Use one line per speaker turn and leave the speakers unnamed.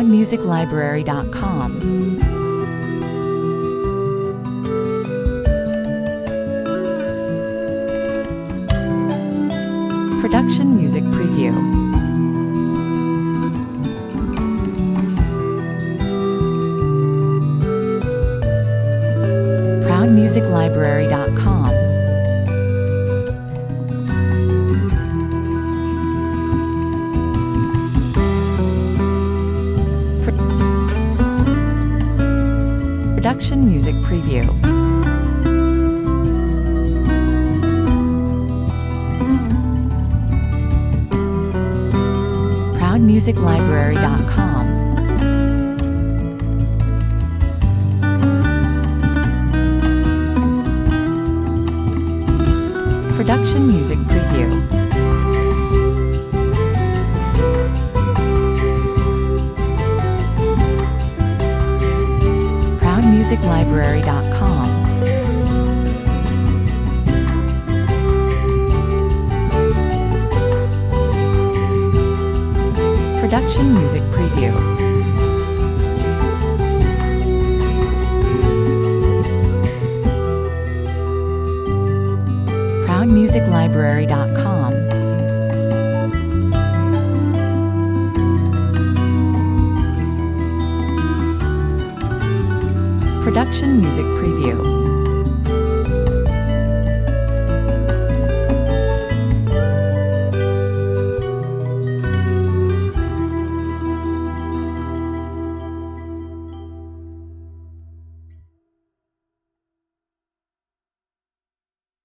ProudMusicLibrary.com. Production Music Preview. ProudMusicLibrary.com. Production Music Preview. ProudMusicLibrary.com. Production Music Preview. ProudMusicLibrary.com. Production Music Preview. ProudMusicLibrary.com. Production Music Preview.